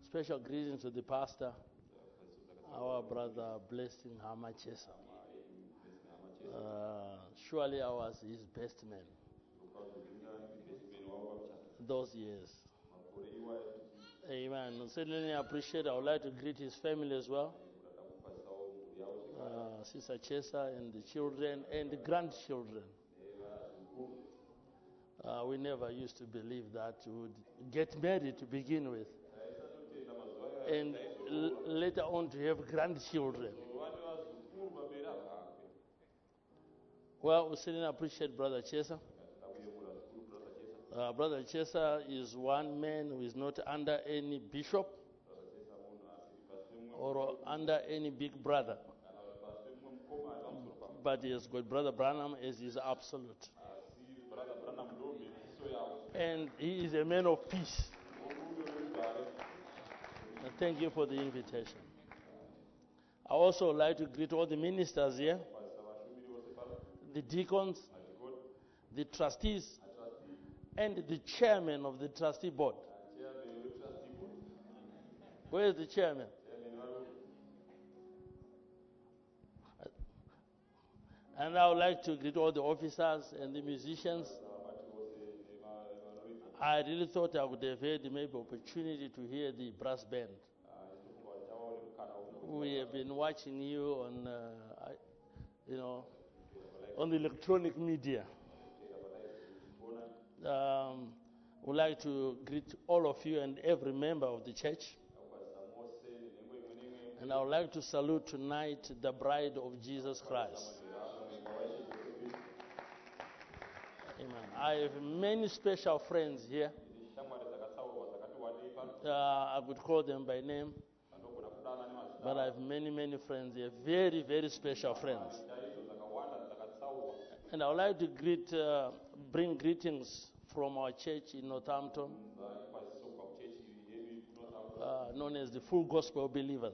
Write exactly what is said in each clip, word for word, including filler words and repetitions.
special greetings to the pastor, our brother Blessing Hamachesa. Uh, surely I was his best man those years. Amen. Certainly I appreciate. I would like to greet his family as well. Uh, Sister Chesa and the children and the grandchildren. Uh, we never used to believe that we would get married to begin with, and l- later on to have grandchildren. Well, we certainly appreciate Brother Chesa. Uh, Brother Chesa is one man who is not under any bishop or under any big brother, but he has got Brother Branham as his absolute. And he is a man of peace. And thank you for the invitation. I also like to greet all the ministers here, the deacons, the trustees, and the chairman of the trustee board. Where is the chairman? And I would like to greet all the officers and the musicians. I really thought I would have had maybe opportunity to hear the brass band. We have been watching you on, uh, you know, on the electronic media. Um, would like to greet all of you and every member of the church. And I would like to salute tonight the bride of Jesus Christ. Amen. I have many special friends here. Uh, I would call them by name, but I have many, many friends here. Very, very special friends. And I would like to greet, uh, bring greetings from our church in Northampton, uh, known as the Full Gospel Believers.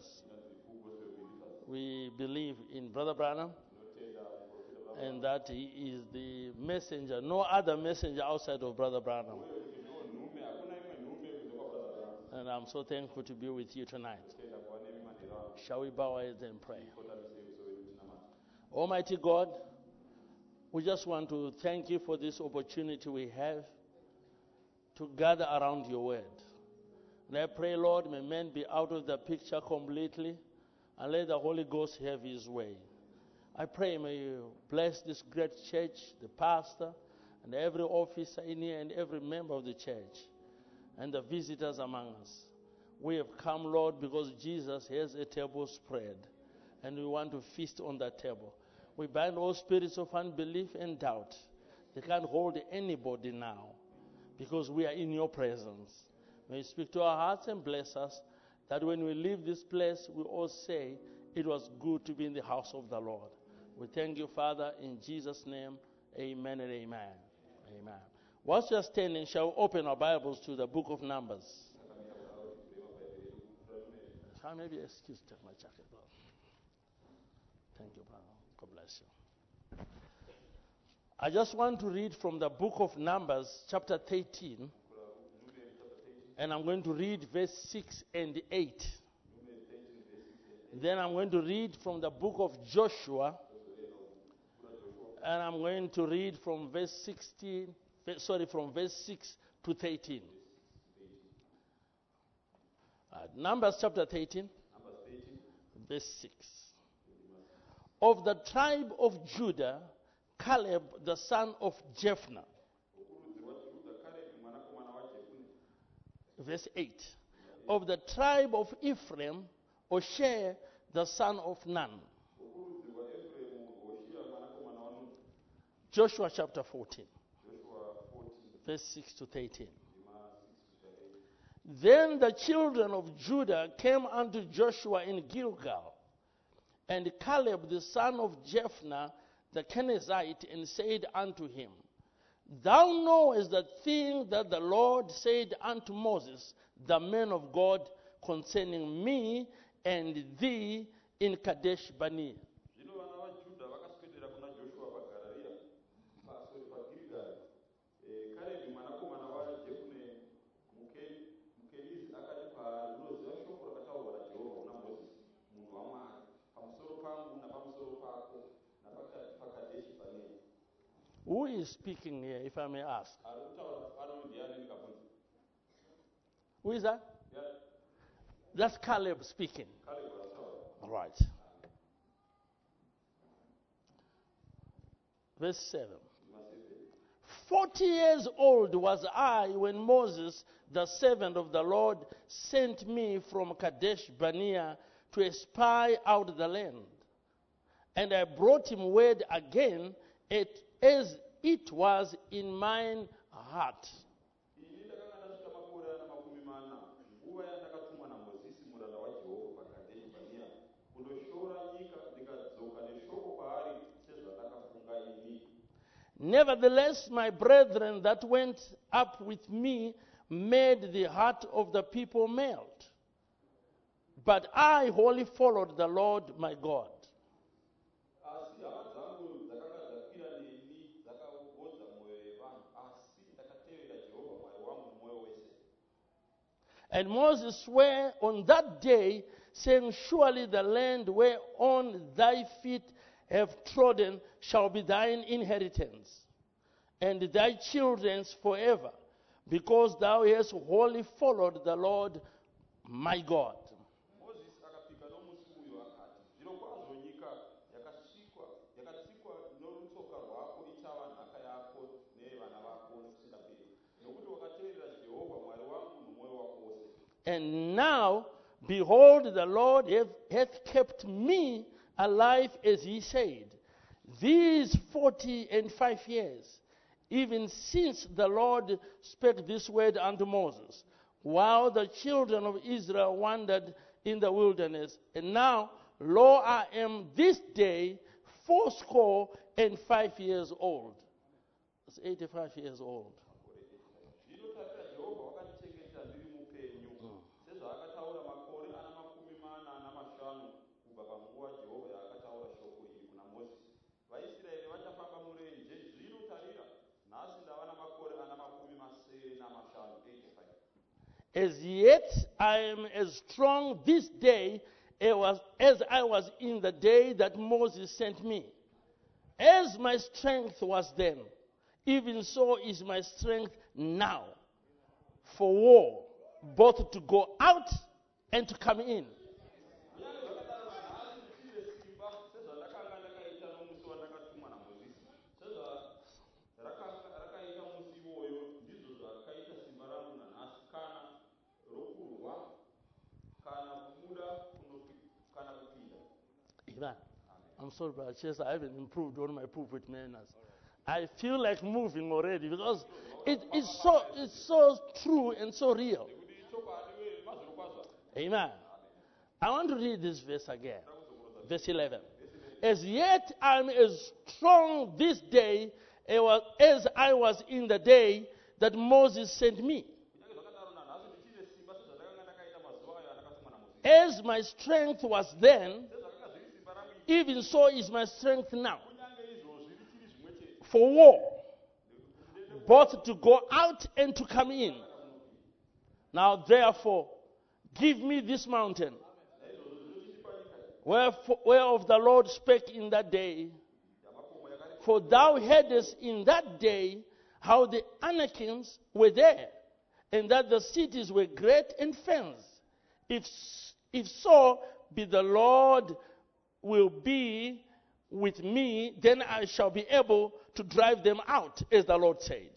We believe in Brother Branham, and that he is the messenger, no other messenger outside of Brother Branham. And I'm so thankful to be with you tonight. Shall we bow our heads and pray? Almighty God, we just want to thank you for this opportunity we have to gather around your word. And I pray, Lord, may men be out of the picture completely, and let the Holy Ghost have his way. I pray, may you bless this great church, the pastor, and every officer in here, and every member of the church, and the visitors among us. We have come, Lord, because Jesus has a table spread, and we want to feast on that table. We bind all spirits of unbelief and doubt. They can't hold anybody now, because we are in your presence. May you speak to our hearts and bless us, that when we leave this place, we all say, it was good to be in the house of the Lord. We thank you, Father, in Jesus' name. Amen and amen. Amen. Whilst you are standing, shall we open our Bibles to the book of Numbers? Shall I maybe excuse take my jacket off? Thank you, brother. God bless you. I just want to read from the book of Numbers, chapter thirteen, and I'm going to read verse six and eight. Then I'm going to read from the book of Joshua, and I'm going to read from verse sixteen, sorry, from verse six to thirteen. Uh, Numbers chapter thirteen, verse six. Of the tribe of Judah, Caleb, the son of Jephunneh. Verse eight. Of the tribe of Ephraim, Hoshea, the son of Nun. Joshua chapter fourteen, verse six to thirteen. Then the children of Judah came unto Joshua in Gilgal, and Caleb the son of Jephunneh the Kenizzite, and said unto him, Thou knowest the thing that the Lord said unto Moses, the man of God, concerning me and thee in Kadesh Barnea. Who is speaking here, if I may ask? Who is that? That's Caleb speaking. All right. Verse seven. Forty years old was I when Moses, the servant of the Lord, sent me from Kadesh Barnea to spy out the land. And I brought him word again, it, as it was in mine heart. Nevertheless, my brethren that went up with me made the heart of the people melt. But I wholly followed the Lord my God. And Moses swore on that day, saying, surely the land whereon thy feet have trodden shall be thine inheritance, and thy children's forever, because thou hast wholly followed the Lord my God. And now, behold, the Lord hath, hath kept me alive as he said, these forty and five years, even since the Lord spake this word unto Moses, while the children of Israel wandered in the wilderness. And now, lo, I am this day fourscore and five years old. That's eighty-five years old. As yet I am as strong this day as I was in the day that Moses sent me. As my strength was then, even so is my strength now for war, both to go out and to come in. I'm sorry, Brother Chester, I haven't improved on my pulpit manners. I feel like moving already because it, it's, so, it's so true and so real. Amen. I want to read this verse again. Verse eleven. As yet I am as strong this day as I was in the day that Moses sent me. As my strength was then, even so is my strength now for war, both to go out and to come in. Now therefore, give me this mountain, wherefore, whereof the Lord spake in that day. For thou heardest in that day how the Anakims were there, and that the cities were great and fenced. If, if so be the Lord will be with me, then I shall be able to drive them out, as the Lord said.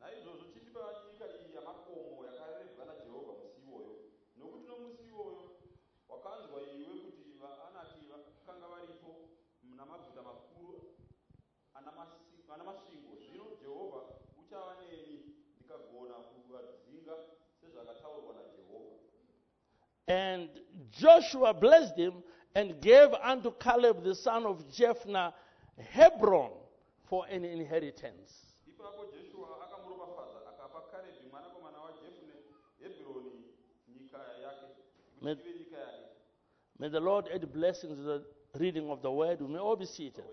And Joshua blessed him and gave unto Caleb the son of Jephunneh Hebron for an inheritance. May, may the Lord add blessings to the reading of the word. We may all be seated.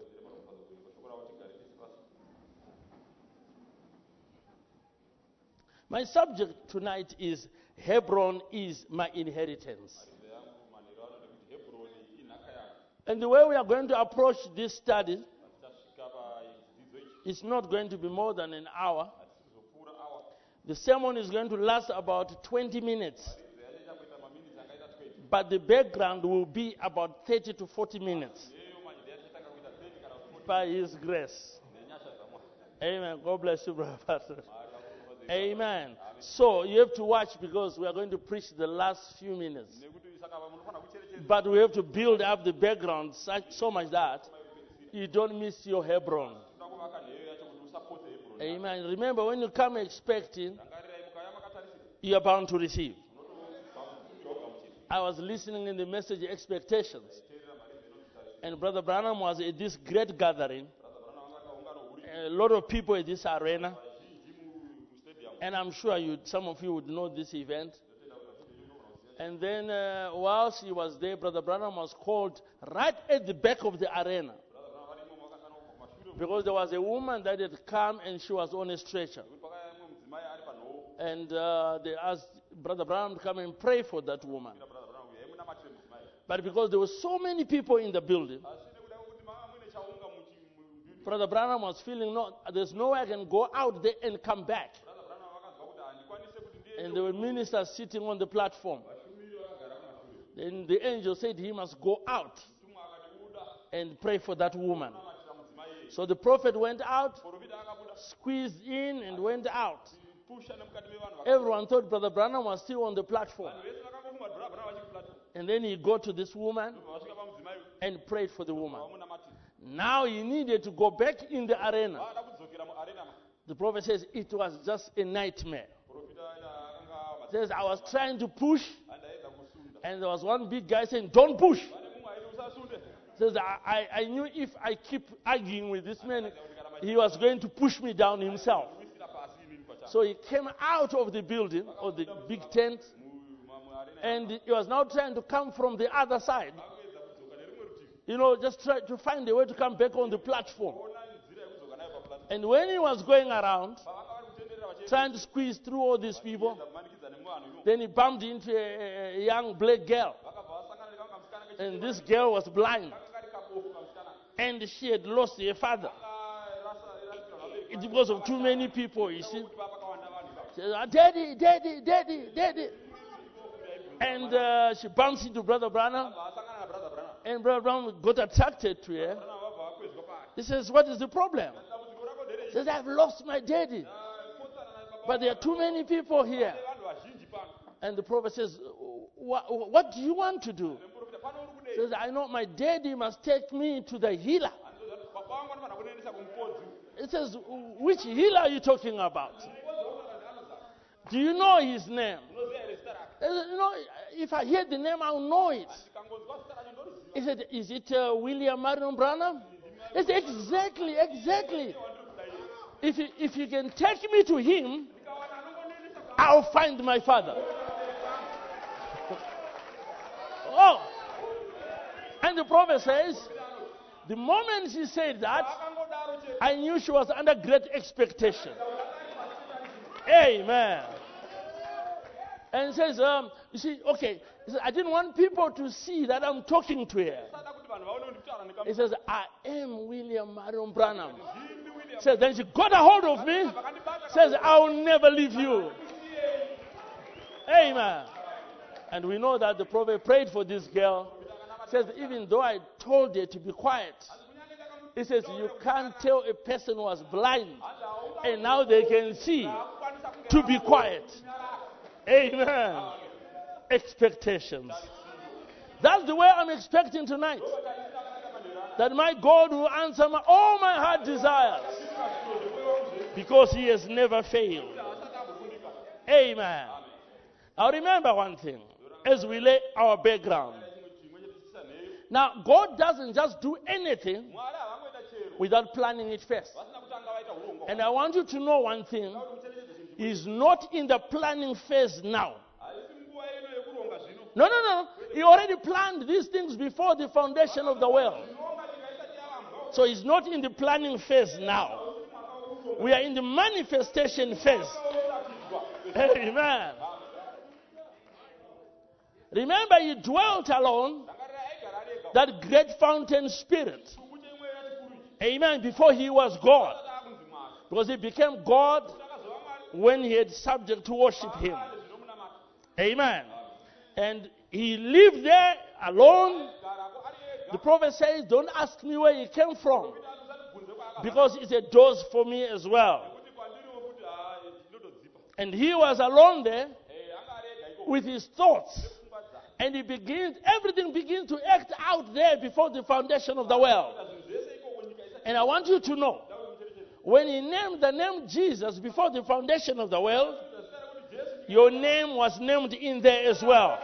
My subject tonight is Hebron is my inheritance. And the way we are going to approach this study It's not going to be more than an hour. The sermon is going to last about twenty minutes. But the background will be about thirty to forty minutes. By His grace. Amen. God bless you, brother pastor. Amen. So you have to watch because we are going to preach the last few minutes. But we have to build up the background such, so much that you don't miss your Hebron. Amen. Remember, when you come expecting, you are bound to receive. I was listening in the message Expectations. And Brother Branham was at this great gathering. A lot of people at this arena. And I'm sure you, some of you would know this event. And then uh, whilst he was there, Brother Branham was called right at the back of the arena. Because there was a woman that had come and she was on a stretcher. And uh, they asked Brother Branham to come and pray for that woman. But because there were so many people in the building, Brother Branham was feeling, no, there's no way I can go out there and come back. And there were ministers sitting on the platform. Then the angel said he must go out and pray for that woman. So the prophet went out, squeezed in and went out. Everyone thought Brother Branham was still on the platform. And then he got to this woman and prayed for the woman. Now he needed to go back in the arena. The prophet says it was just a nightmare. He says I was trying to push, and there was one big guy saying, "Don't push." He says I, I, I knew if I keep arguing with this man, he was going to push me down himself. So he came out of the building, or the big tent, and he was now trying to come from the other side. You know, just try to find a way to come back on the platform. And when he was going around, trying to squeeze through all these people, then he bumped into a, a young black girl. And this girl was blind. And she had lost her father. It's because of too many people, you see. She said, "Daddy, Daddy, Daddy, Daddy." And uh, she bounced into Brother Branham. And Brother Branham got attracted to her. He says, "What is the problem?" He says, "I've lost my daddy. But there are too many people here." And the prophet says, what, what do you want to do? He says, "I know my daddy must take me to the healer." He says, "Which healer are you talking about? Do you know his name?" He said, "You know, if I hear the name, I'll know it." He said, "Is it uh, William Marion Branham?" He said, "Exactly, exactly. If you, if you can take me to him, I'll find my father." Oh. And the prophet says, the moment she said that, I knew she was under great expectation. Amen. And says, um, you see, okay, he said, I didn't want people to see that I'm talking to her. He says, "I am William Marion Branham." Says, then she got a hold of me. Says, "I'll never leave you." Amen. And we know that the prophet prayed for this girl. Says, even though I told her to be quiet, he says, you can't tell a person who was blind and now they can see to be quiet. Amen. Expectations. That's the way I'm expecting tonight. That my God will answer my, all my heart desires. Because he has never failed. Amen. Now remember one thing. As we lay our background. Now God doesn't just do anything without planning it first. And I want you to know one thing. He's not in the planning phase now. No, no, no. He already planned these things before the foundation of the world. So he's not in the planning phase now. We are in the manifestation phase. Amen. Remember, he dwelt alone, that great fountain spirit. Amen. Before he was God. Because he became God when he had subject to worship him. Amen. And he lived there alone. The prophet says, don't ask me where he came from, because it's a dose for me as well. And he was alone there with his thoughts. And he begins, everything begins to act out there before the foundation of the world. And I want you to know, when he named the name Jesus before the foundation of the world, your name was named in there as well.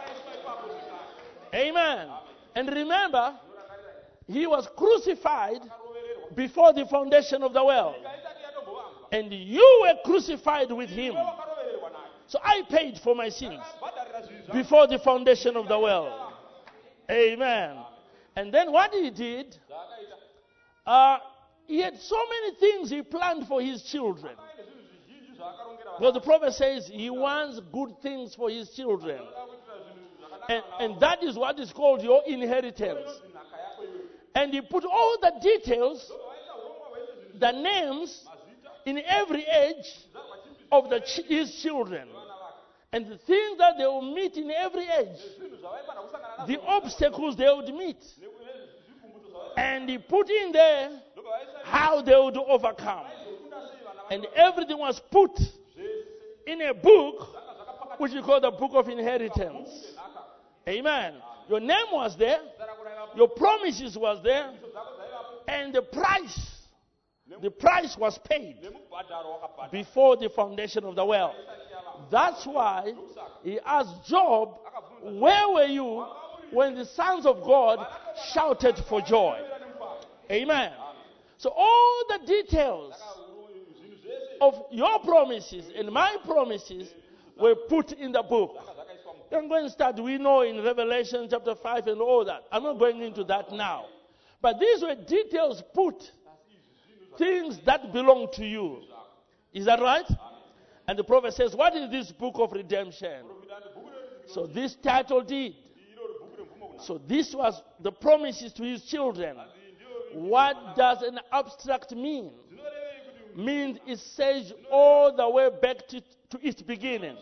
Amen. And remember, he was crucified before the foundation of the world. And you were crucified with him. So I paid for my sins before the foundation of the world. Amen. And then what he did, uh, he had so many things he planned for his children. But the prophet says he wants good things for his children. And, and that is what is called your inheritance. And he put all the details, the names, in every age of the ch- his children. And the things that they will meet in every age. The obstacles they would meet. And he put in there how they would overcome. And everything was put in a book which we call the book of inheritance. Amen. Your name was there. Your promises was there. And the price, the price was paid before the foundation of the world. That's why he asked Job, where were you when the sons of God shouted for joy? Amen. So all the details of your promises and my promises were put in the book. I'm going to start, we know in Revelation chapter five and all that. I'm not going into that now. But these were details put, things that belong to you. Is that right? And the prophet says, what is this book of redemption? So this title did. So this was the promises to his children. What does an abstract mean? Means it says all the way back to, to its beginning.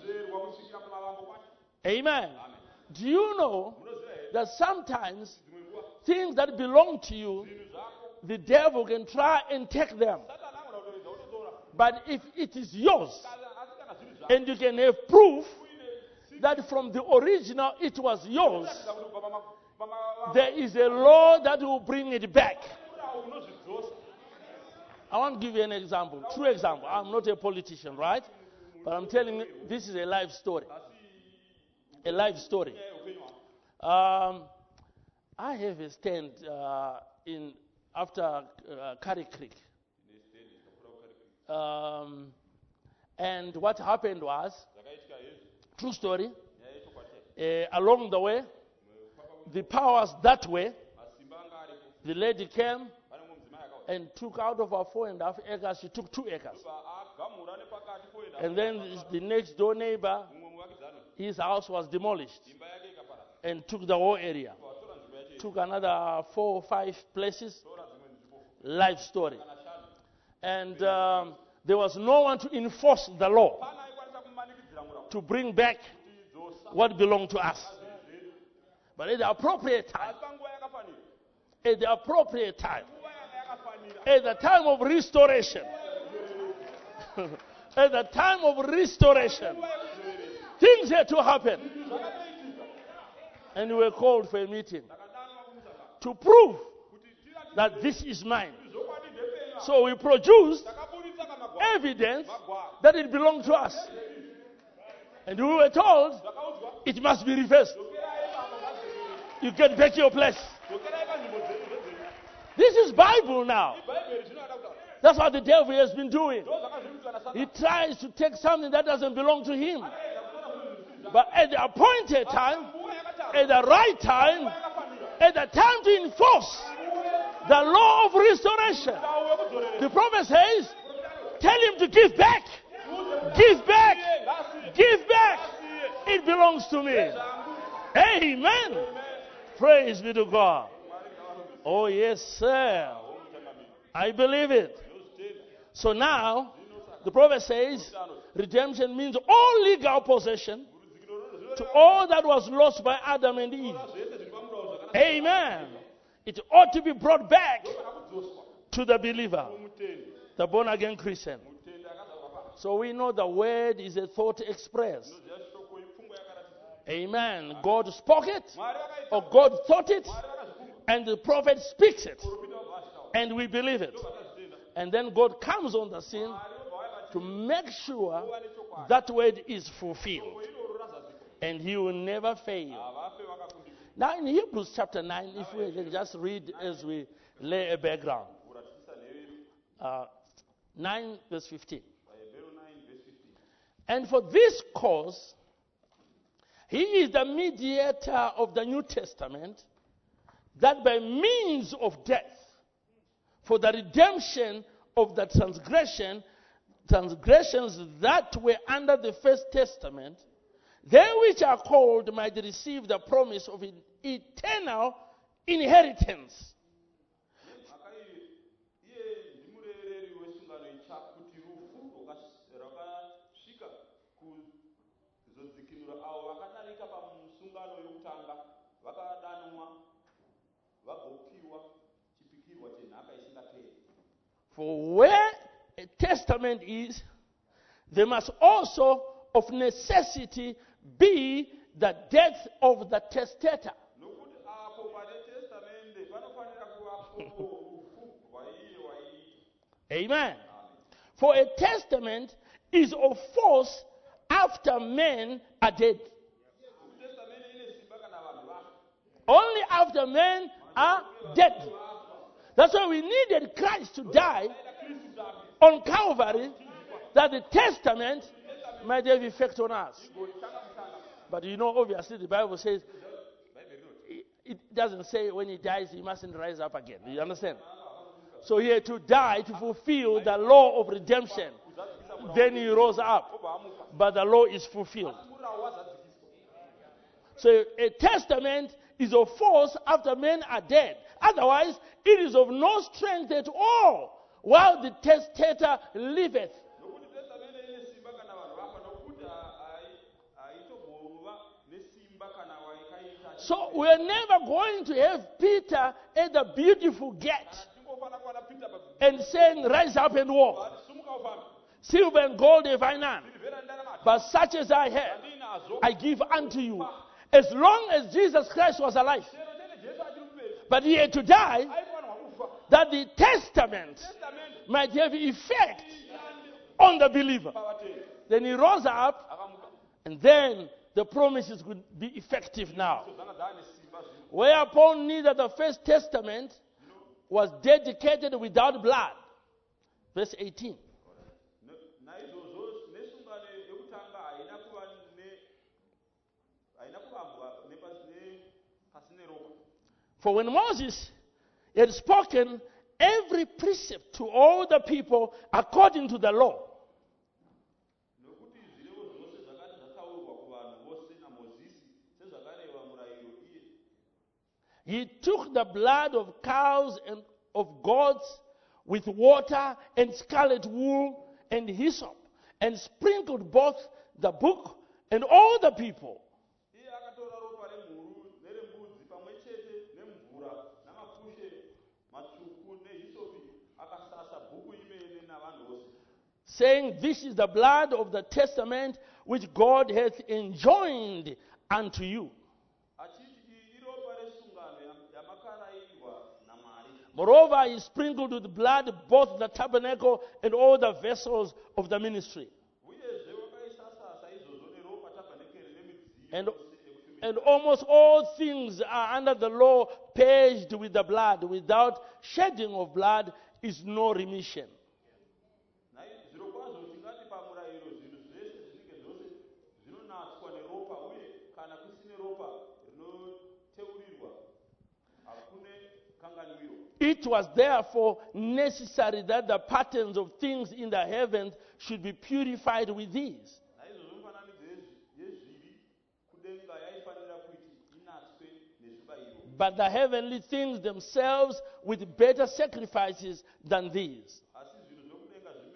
Amen. Do you know that sometimes things that belong to you, the devil can try and take them. But if it is yours, and you can have proof that from the original it was yours, there is a law that will bring it back. I want to give you an example, true example. I'm not a politician, right? But I'm telling you, this is a life story. A life story. Um, I have a stand uh, in after uh, Curry Creek. Um, and what happened was, true story, uh, along the way, the powers that way, the lady came and took out of our four and a half acres, she took two acres. And then the next door neighbor, his house was demolished and took the whole area. Took another four or five places. Life story. And um, there was no one to enforce the law to bring back what belonged to us. But at the appropriate time, at the appropriate time, at the time of restoration, at the time of restoration, things had to happen. And we were called for a meeting to prove that this is mine. So we produced evidence that it belonged to us. And we were told it must be reversed. You get back your place. This is Bible now. That's what the devil has been doing. He tries to take something that doesn't belong to him. But at the appointed time, at the right time, at the time to enforce the law of restoration, the prophet says, tell him to give back. Give back. Give back. It belongs to me. Amen. Praise be to God. Oh, yes, sir. I believe it. So now, the prophet says, redemption means all legal possession to all that was lost by Adam and Eve. Amen. It ought to be brought back to the believer, the born again Christian. So we know the word is a thought expressed. Amen. God spoke it, or God thought it, and the prophet speaks it, and we believe it. And then God comes on the scene to make sure that word is fulfilled. And he will never fail. Now in Hebrews chapter nine, if we can just read as we lay a background. Uh, nine verse fifteen. And for this cause, he is the mediator of the New Testament, that by means of death, for the redemption of the transgression, transgressions that were under the first testament, they which are called might receive the promise of an eternal inheritance. For where a testament is, there must also of necessity be the death of the testator. Amen. For a testament is of force after men are dead. Only after men are dead. That's why we needed Christ to die on Calvary, that the testament might have effect on us. But you know, obviously, the Bible says, it doesn't say when he dies, he mustn't rise up again. You understand? So he had to die to fulfill the law of redemption. Then he rose up. But the law is fulfilled. So a testament is of force after men are dead. Otherwise, it is of no strength at all while the testator liveth. So we're never going to have Peter at the beautiful gate and saying, rise up and walk. Silver and gold have I none, but such as I have, I give unto you. As long as Jesus Christ was alive. But he had to die that the testament might have effect on the believer. Then he rose up, and then the promises could be effective now. Whereupon neither the first testament was dedicated without blood. Verse eighteen. For when Moses had spoken every precept to all the people according to the law, he took the blood of cows and of goats with water and scarlet wool and hyssop, and sprinkled both the book and all the people. Saying, this is the blood of the testament which God hath enjoined unto you. Moreover, he sprinkled with blood both the tabernacle and all the vessels of the ministry. And, and almost all things are under the law purged with the blood. Without shedding of blood is no remission. It was therefore necessary that the patterns of things in the heavens should be purified with these. But the heavenly things themselves with better sacrifices than these.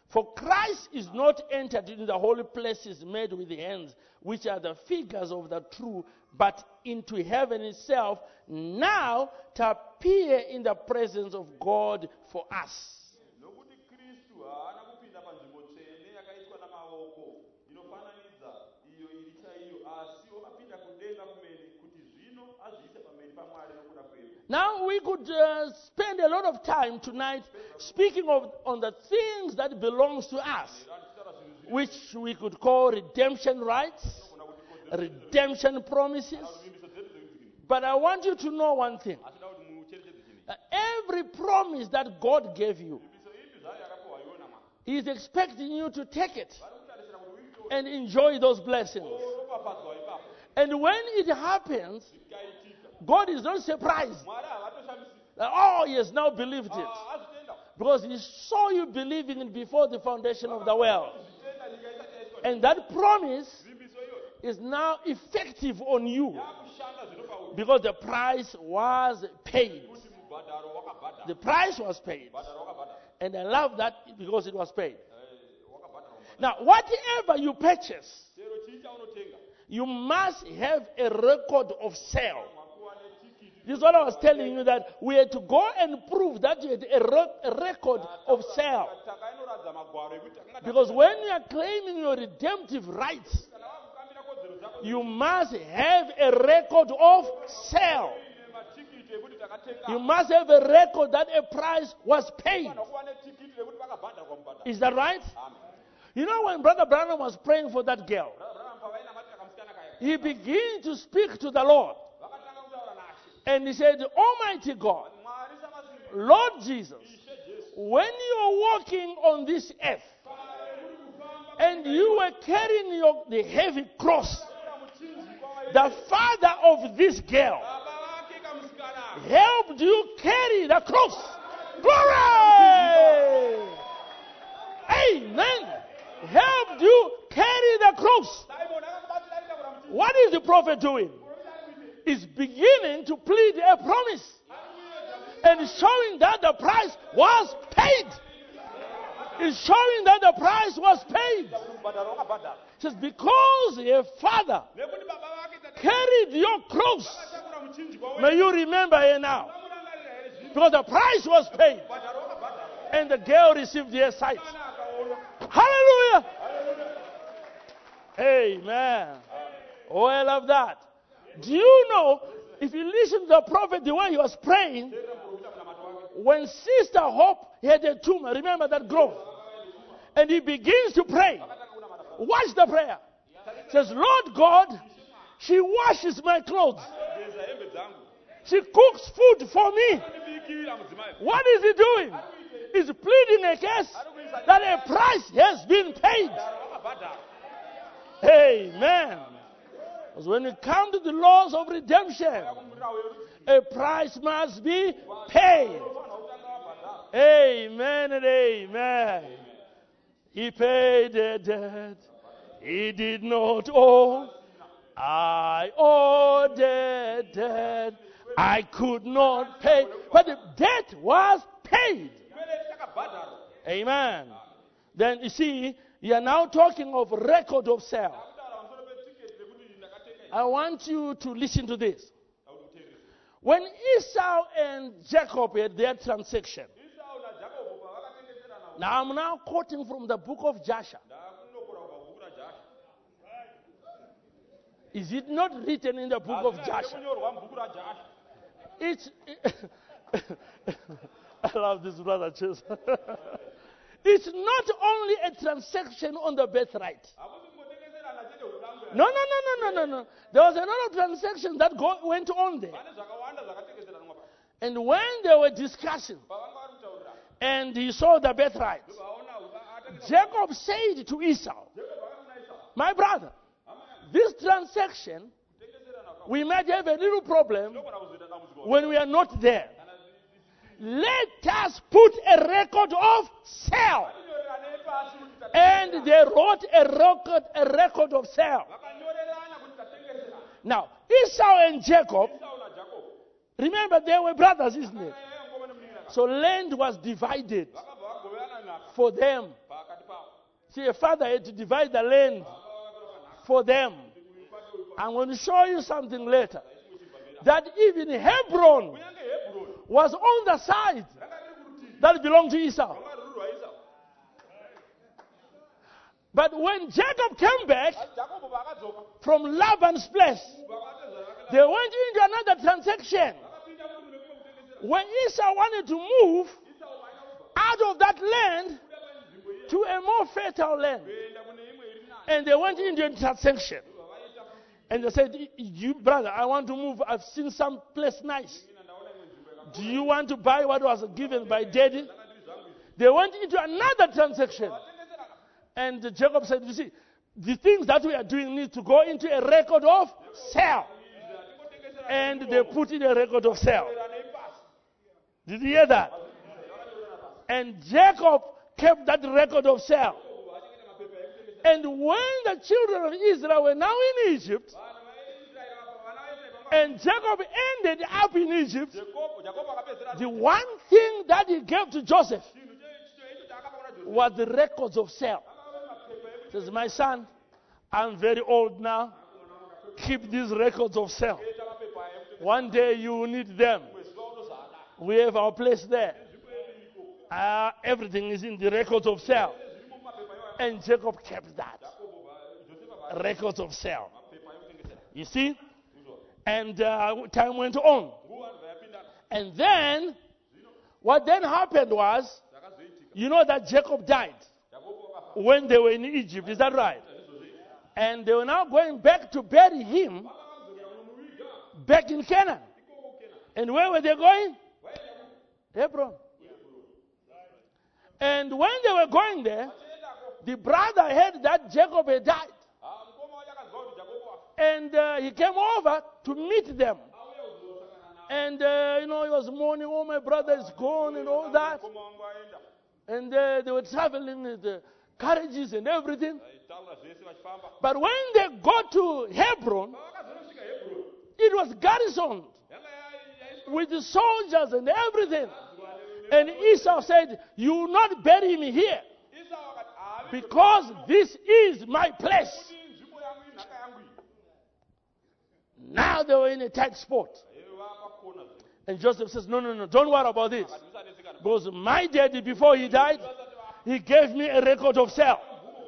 For Christ is not entered into the holy places made with hands, which are the figures of the true, but into heaven itself, now to appear in the presence of God for us. Now we could uh, spend a lot of time tonight speaking of on the things that belongs to us, which we could call redemption rights, redemption promises. But I want you to know one thing. Uh, every promise that God gave you, He is expecting you to take it and enjoy those blessings. And when it happens, God is not surprised. Like, oh, he has now believed it. Because He saw you believing it before the foundation of the world. And that promise is now effective on you. Because the price was paid. The price was paid. And I love that because it was paid. Now, whatever you purchase, you must have a record of sale. This is what I was telling you, that we had to go and prove that you had a, re- a record of sale. Because when you are claiming your redemptive rights, you must have a record of sale. You must have a record that a price was paid. Is that right? You know, when Brother Branham was praying for that girl, he began to speak to the Lord. And he said, Almighty God, Lord Jesus, when you are walking on this earth and you were carrying your, the heavy cross, the father of this girl helped you carry the cross. Glory! Amen. Helped you carry the cross. What is the prophet doing? Is beginning to plead a promise and showing that the price was paid. Is showing that the price was paid. It says, because your father carried your cross, may you remember her now. Because the price was paid. And the girl received her sight. Hallelujah. Amen. Oh, I love that. Do you know, if you listen to the prophet the way he was praying, when Sister Hope had a tumor, remember that growth, and he begins to pray. Watch the prayer. It says, Lord God, she washes my clothes. She cooks food for me. What is he doing? He's pleading a case that a price has been paid. Amen. Because when we come to the laws of redemption, a price must be paid. Amen and amen. He paid the debt he did not owe. I owed the debt I could not pay. But the debt was paid. Amen. Then you see, you are now talking of record of sale. I want you to listen to this. When Esau and Jacob had their transaction, now I'm now quoting from the book of Joshua. Is it not written in the book of Joshua? It's, I love this brother. It's not only a transaction on the birthright. No, no, no, no, no, no, no. There was another transaction that go, went on there. And when they were discussing, and he saw the birthright, Jacob said to Esau, my brother, this transaction, we might have a little problem when we are not there. Let us put a record of sale. And they wrote a record, a record of sale. Now, Esau and Jacob, remember they were brothers, isn't it? So land was divided for them. See, a father had to divide the land for them. I'm going to show you something later. That even Hebron was on the side that belonged to Esau. But when Jacob came back from Laban's place, they went into another transaction. When Esau wanted to move out of that land to a more fertile land, and they went into a transaction. And they said, "You brother, I want to move. I've seen some place nice. Do you want to buy what was given by daddy?" They went into another transaction. And Jacob said, "You see, the things that we are doing need to go into a record of sale." And they put in a record of sale. Did you hear that? And Jacob kept that record of sale. And when the children of Israel were now in Egypt, and Jacob ended up in Egypt, the one thing that he gave to Joseph was the records of sale. He says, "My son, I'm very old now. Keep these records of sale. One day you will need them. We have our place there. Uh, everything is in the records of sale." And Jacob kept that. Records of sale. You see? And uh, time went on. And then, what then happened was, you know that Jacob died when they were in Egypt. Is that right? And they were now going back to bury him back in Canaan. And where were they going? Hebron. And when they were going there, the brother heard that Jacob had died. And uh, he came over to meet them. And, uh, you know, he was mourning, "Oh, my brother is gone," and all that. And uh, they were traveling with the carriages and everything. But when they got to Hebron, it was garrisoned with the soldiers and everything. And Esau said, "You will not bury me here, because this is my place." Now they were in a tight spot. And Joseph says, "No, no, no, don't worry about this. Because my daddy, before he died, he gave me a record of sale."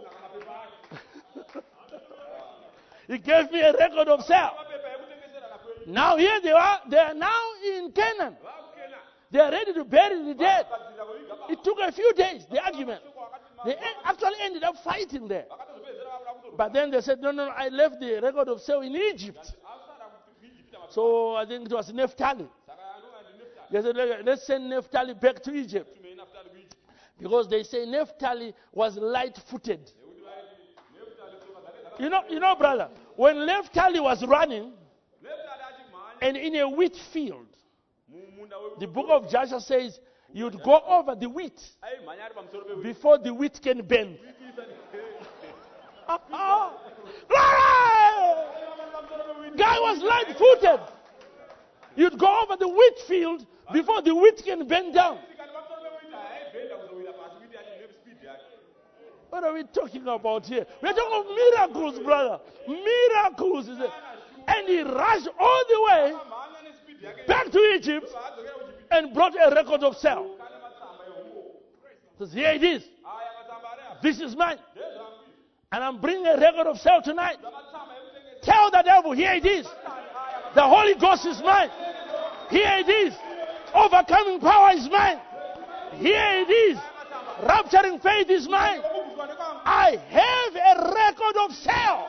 He gave me a record of sale. Now here they are. They are now in Canaan. They are ready to bury the dead. It took a few days, the argument. They actually ended up fighting there. But then they said, "No, no, no, I left the record of sale in Egypt." So I think it was Naphtali. They said, "Let's send Naphtali back to Egypt." Because they say Naphtali was light-footed. You know, you know, brother, when Naphtali was running, and in a wheat field, the book of Joshua says, you'd go over the wheat before the wheat can bend. Guy was light-footed. You'd go over the wheat field before the wheat can bend down. What are we talking about here? We're talking about miracles, brother. Miracles. And he rushed all the way back to Egypt and brought a record of sale. Says, "Here it is. This is mine. And I'm bringing a record of sale tonight. Tell the devil, here it is. The Holy Ghost is mine. Here it is. Overcoming power is mine. Here it is. Rapturing faith is mine. I have a record of sale."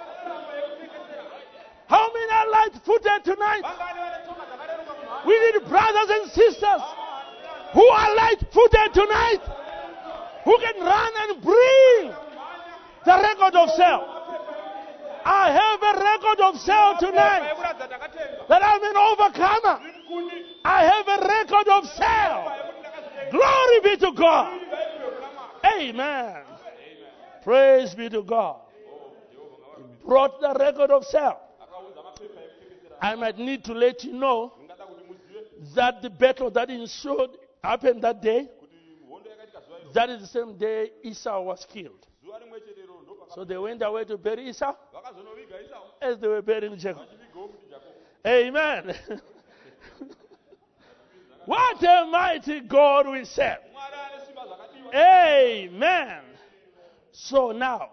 How many are light-footed tonight? We need brothers and sisters who are light-footed tonight, who can run and bring the record of sale. I have a record of sale tonight, that I'm an overcomer. I have a record of sale. Glory be to God. Amen. Amen. Praise be to God. He brought the record of sale. I might need to let you know that the battle that ensued happened that day. That is the same day Esau was killed. So they went away to bury Esau vakazonoviga Esau as they were burying Jacob. vachivigawo kuti Jacob. Amen. What a mighty God we serve. Mwari ane simba zvakadiwa. Amen. So now,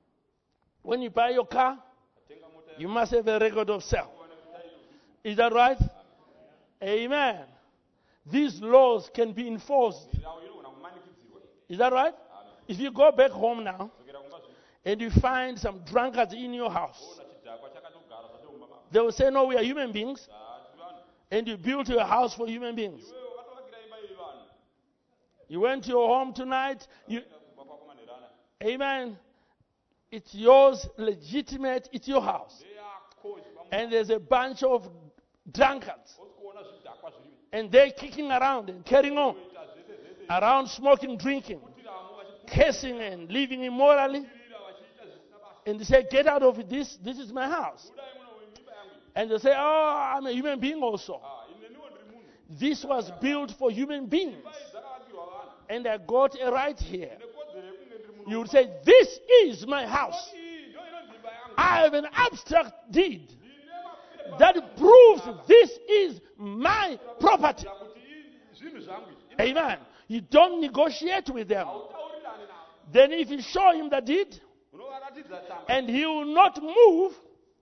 when you buy your car, Tenga mota you must have a record of sale. Is that right? Amen. These laws can be enforced. yawo inogona kumanikidzirwa. Is that right? If you go back home now Dzokera kumba zvino. and you find some drunkards in your house, Ona chidhakwa chakatogara zvatomba mama. they will say, no, we are human beings. Ati vanhu. And you built your house for human beings. Iwewe wakatovakira imba iyi vanhu. You went to your home tonight. You, Kumba kwako manherana. amen. It's yours, legitimate. It's your house. Ndeyako chipamwe. And there's a bunch of drunkards. Osikuona zvidhakwa zviri. And they're kicking around and carrying on. Kuita zvese zvese. Around smoking, drinking, Kutiramo vachikurira cursing and living immorally. vachiita zvisina basa. And they say, get out of this. This is my house. Budai muno muimba yangu. And they say, oh, I'm a human being also. Ah, ineniwo ndiri munhu. This was built for human beings. Imba idzi dzakavakirwa vanhu. And I got a right here. Nekodzero yekunge ndiri munhu. You would say, this is my house. Iyi ndo inonzi imba yangu. I have an abstract deed Ndine mapepa that proves this is my property. kuti i- zvinhu zvangu izvi. Amen. You don't negotiate with them. Hautaurirani navo. Then if you show him the deed Unovaratidza tsamba. and he will not move,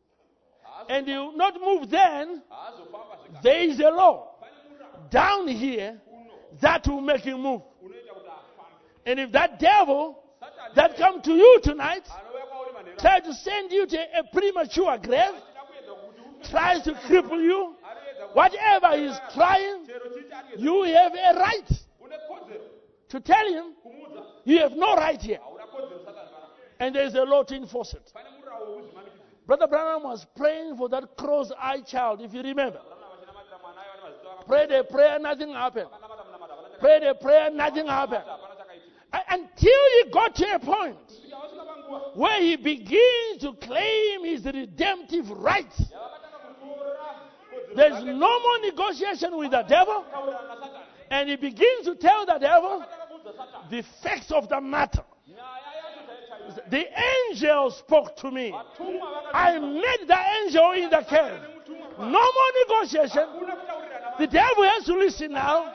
Haazo- and he will not move, then haazofamba zvekare. there is a law Pane murayiro down here uno that will make him move. unoita kuti afambe. And if that devil Satani that come to you tonight anouya kwauri manherana. try to send you to a premature grave, Achida kuedza kuti ufe. tries to cripple you, Ariedza kuti whatever he's trying, chero chiti ariedza. you have a right Une kodzero to tell him kumuudza. you have no right here. Hauna kodzero Satani kana. And there is a law to enforce it. Pane murayiro wekuzvimanikidzira. Brother Branham was praying for that cross-eyed child, if you remember. Vana vachinamatira mwana aiva nemazita akapfuura. Prayed a prayer, nothing happened. Vakanamata munamata, hapana chaka- Prayed a prayer, nothing happened. hapana chakaitika. A- Until he got to a point Kusvika wasvika panguva where he begins to claim his redemptive rights. yavakatanga kutora kodzero There's dzake. no more negotiation with the devil. Taurana naSatani. And he begins to tell the devil Vakatanga kuudza Satani. the facts of the matter. Nyaya yacho chaiyo. The angel spoke to me. Vatumwa vakati- I met the angel in the cave. Mutumwa No more negotiation. hakuna kutaurirana. The devil has to listen now.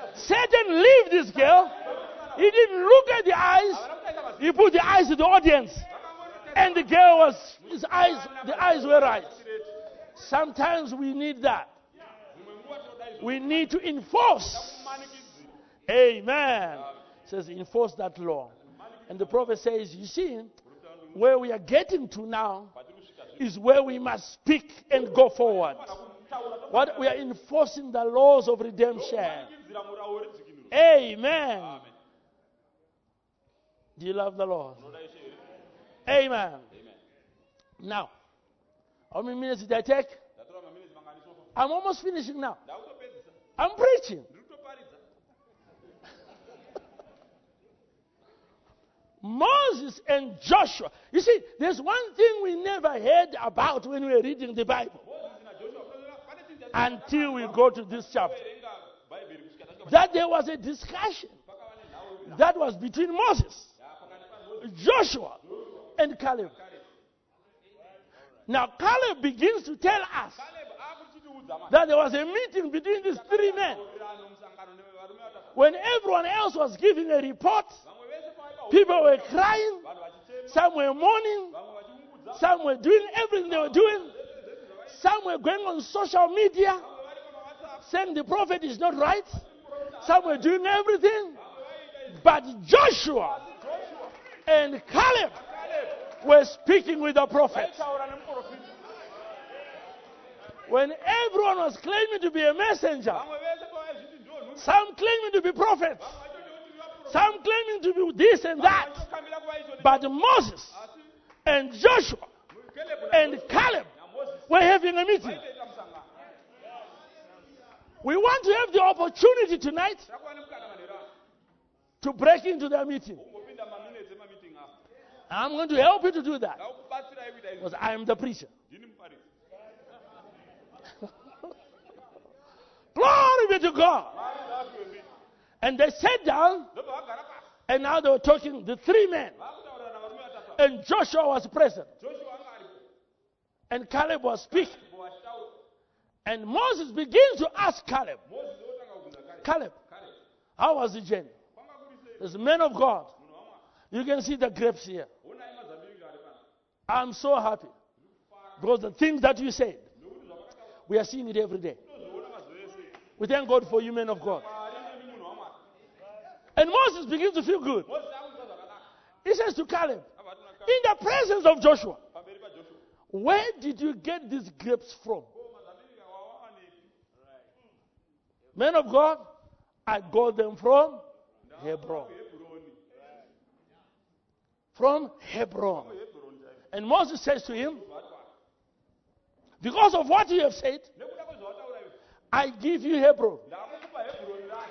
Satan leave this girl. He didn't look at the eyes. He put the eyes to the audience. And the girl was, his eyes, the eyes were right. Sometimes we need that. We need to enforce. Amen. It says enforce that law. And the prophet says, you see, where we are getting to now is where we must speak and go forward. What we are enforcing the laws of redemption. Amen. Do you love the Lord? Amen. Now, how many minutes did I take? I'm almost finishing now. I'm preaching. Moses and Joshua. You see, there's one thing we never heard about when we were reading the Bible until we go to this chapter. That there was a discussion that was between Moses, Joshua, and Caleb. Now, Caleb begins to tell us that there was a meeting between these three men. When everyone else was giving a report, people were crying, some were mourning, some were doing everything they were doing, some were going on social media saying the prophet is not right, some were doing everything, but Joshua and Caleb were speaking with the prophet. When everyone was claiming to be a messenger, some claiming to be prophets, some claiming to be this and that, but Moses and Joshua and Caleb were having a meeting. We want to have the opportunity tonight to break into their meeting. I'm going to help you to do that because I am the preacher. Glory be to God. And they sat down, and now they were talking, the three men. And Joshua was present. joshua anga aripo And Caleb was speaking. ndipo achitaura And Moses begins to ask Caleb, moses otanga kubvunza kale Caleb, kale how was the journey? kwanga kuri sei As a man of God, munhu wamwari you can see the grapes here. onai mazambiringa ari pana I'm so happy. Because the things that you said, nokuti zvavakataura we are seeing it every day. tozviona mazuva ese We thank God for you, men of God. mwari nemi munhu wamwari And Moses begins to feel good. moses akunzwa zvakanaka He says to Caleb, abva ati kuna in the presence of Joshua, pamberi pajoshua where did you get these grapes from? ko mazambiringa wawawanepi Men of God, I got them from Hebron. hebhuroni From Hebron. hebhuroni chaivo And Moses says to him, vatwa because of what you have said, nekuda kwezvawataura iwe I give you Hebron. ndakukupa hebhuroni rake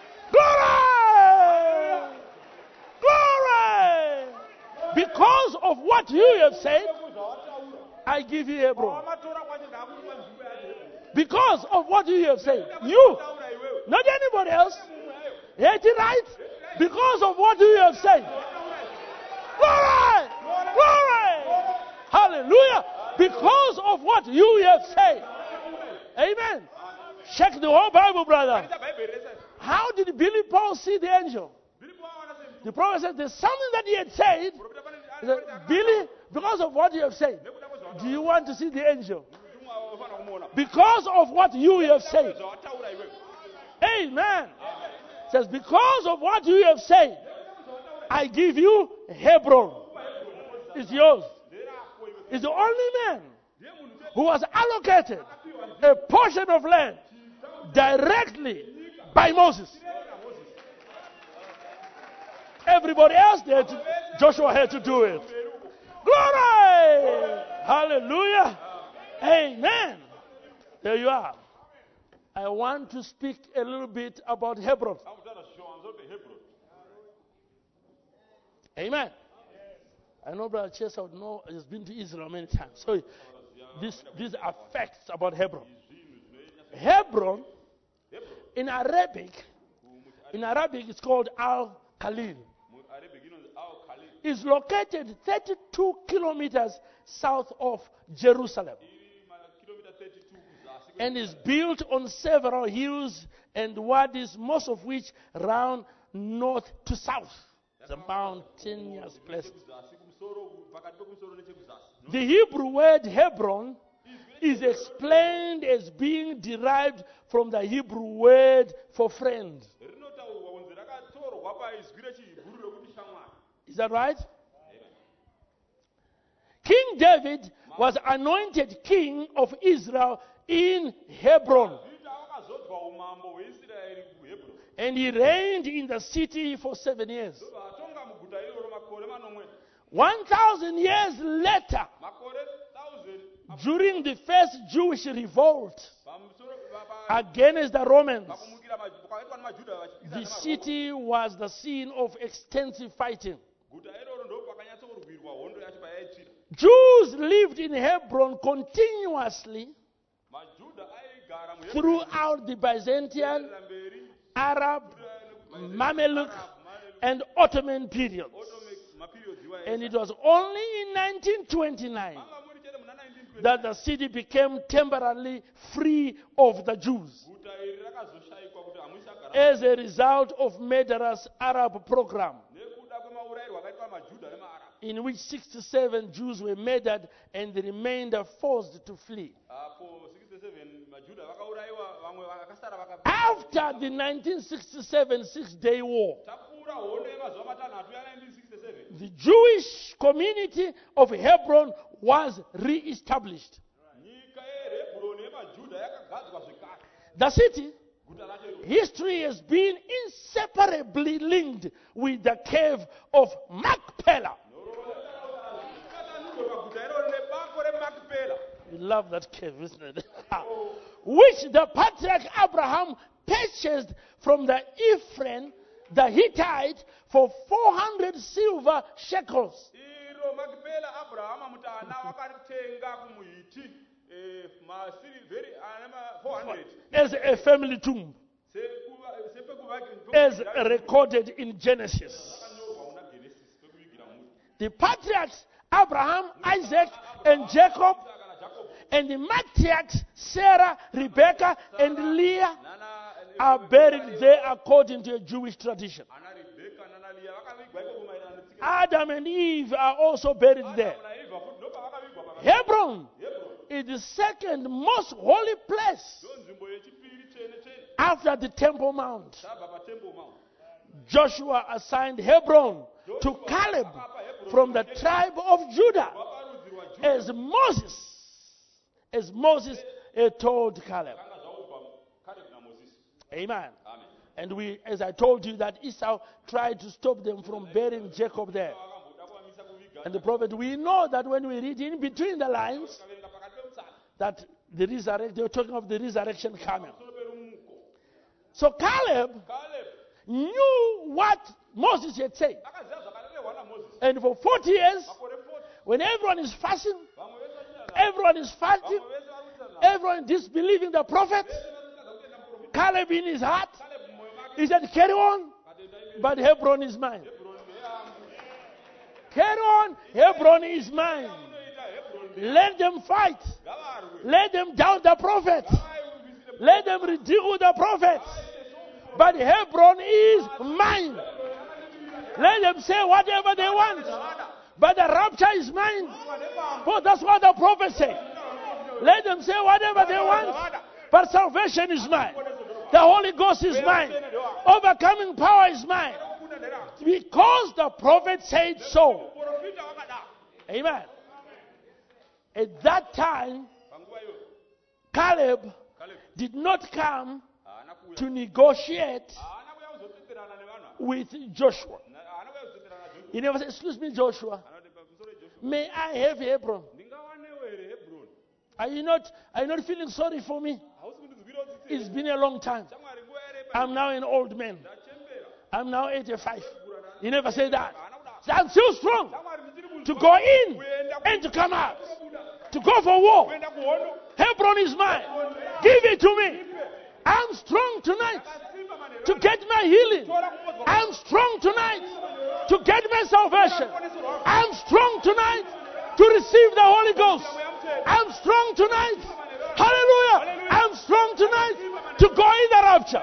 Glory! Glory! Because of what you have said, zvawataura I give you Hebron. wamatora kwacho ndakukupa nzvimbo yacho hebhuroni Because of what you have said. You, taura iwewe not anybody else. mumweyo Ain't it right? Because of what you have said. Glory! Glory! Hallelujah! Because of what you have said. Amen. Check the whole Bible, brother. ita bhaibheri rese How did Billy Paul see the angel? zviripo awana semtu The prophet said there's something that he had said. profita pane He said, Billy, because of what you have said, nekuda kwezvawataura do you want to see the angel? mutumwa unofanira kumuona Because of what you have said. zvawataura iwewe Amen. Says, because of what you have said, I give you Hebron. It's yours. nderako iwe It's the only man ndiye munhu chete who was allocated a portion of land directly by Moses. Everybody else, they had to, Joshua had to do it. Glory! Hallelujah! Amen. There you are. I want to speak a little bit about Hebron. akutaura zvishoma zvebhehebhuroni Amen. I know Brother Chester would know has been to Israel many times. So this, these are facts about Hebron. Hebron, in Arabic, in Arabic it's called Al-Khalil. muarabic inonzi al khalil Is located thirty-two kilometers south of Jerusalem iri makilomita thirty-two kuzasi and is built on several hills and wadis, most of which run north to south. It's a mountainous place. kuzasi kumusoro pakati pekumusoro nechekuzasi The Hebrew word Hebron is explained as being derived from the Hebrew word for friend. rinotaurwa kunzi rakatorwa paizwi rechihibhuru rekuti shamwari Is that right? King David was anointed king of Israel in Hebron, zvita wakazodzwa umambo hweisraeri kuhebhuroni and he reigned in the city for seven years. ndobva atonga muguta iroro makore manomwe One thousand years later, makore thousand during the first Jewish revolt pamusoro pa- pa- against the Romans, pakumukira ma- pakaitwa nemajudha vachipikisa the nemavhoma. city was the scene of extensive fighting. guta iroro ndo pakanyatsorwirwa hondo yacho payaitsvira Jews lived in Hebron continuously majudha aigara muHebhuroni throughout the Byzantine, kuenderera mberi Arab, Mameluke, and Ottoman periods. Ottoman maperiod iwayo And it was only in nineteen twenty-nine manga muri chete muna nineteen twenty that the city became temporarily free of the Jews guta iri rakazoshayikwa kuti hamuchagara as a result of murderous Arab program nekuda kwemaurayirwo akaitwa majudha nemaarabhu in which sixty-seven Jews were murdered and the remainder forced to flee. apo sixty-seven majudha vakaurayiwa vamwe vakasara vaka After the nineteen sixty-seven Six-Day War, tapfuura hondo yemazuva matanhatu ya nineteen sixty-seven the Jewish community of Hebron was re-established. nyika yeHebhuroni yemajudha yakagadzwa zvekare The city, guta racho iroro history has been inseparably linked with the cave of Machpelah. katanurwa guta iroro nebako remakipela We love that cave, isn't it? Which the patriarch Abraham purchased from the Ephraim, the Hittite, for four hundred silver shekels. iro makipela abrahama mutana vakaritenga kumuhiti eh, masilivheri ane ma four hundred As a family tomb, Sekuva- sepekuvaki- as recorded in Genesis. zvakanyorwa una genesis pekuvigira muri the patriarchs, Abraham, Isaac, and Jacob, and the matriarchs, Sarah, Rebecca, and Leah, are buried there according to a Jewish tradition. Adam and Eve are also buried there. Hebron is the second most holy place after the Temple Mount. Joshua assigned Hebron to Caleb from the tribe of Judah, as Moses, as Moses had told Caleb. Amen. And we, as I told you, that Esau tried to stop them from burying Jacob there. And the prophet, we know that when we read in between the lines, that the resurrection, they were talking of the resurrection coming. So Caleb knew what Moses had said. And for forty years, when everyone is fasting, everyone is fasting, everyone disbelieving the prophet, Caleb in his heart, he said, carry on, but Hebron is mine. Carry on, Hebron is mine. Let them fight. Let them doubt the prophet. Let them ridicule the prophet. But Hebron is mine. Let them say whatever they want. But the rapture is mine. For that's what the prophet said. Let them say whatever they want. But salvation is mine. The Holy Ghost is mine. Overcoming power is mine. Because the prophet said so. Amen. At that time, Caleb did not come to negotiate with Joshua. He never said, excuse me, Joshua, may I have Hebron? Are you not, are you not feeling sorry for me? It's been a long time. I'm now an old man. I'm now eighty-five. He never said that. So I'm still strong to go in and to come out. To go for war. Hebron is mine. Give it to me. I'm strong tonight to get my healing. I'm strong tonight to get my salvation. I'm strong tonight to receive the Holy Ghost. I'm strong tonight. Hallelujah. I'm strong tonight to go in the rapture.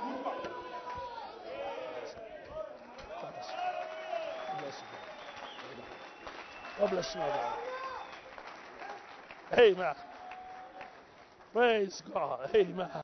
God bless you. Amen. Praise God. Amen.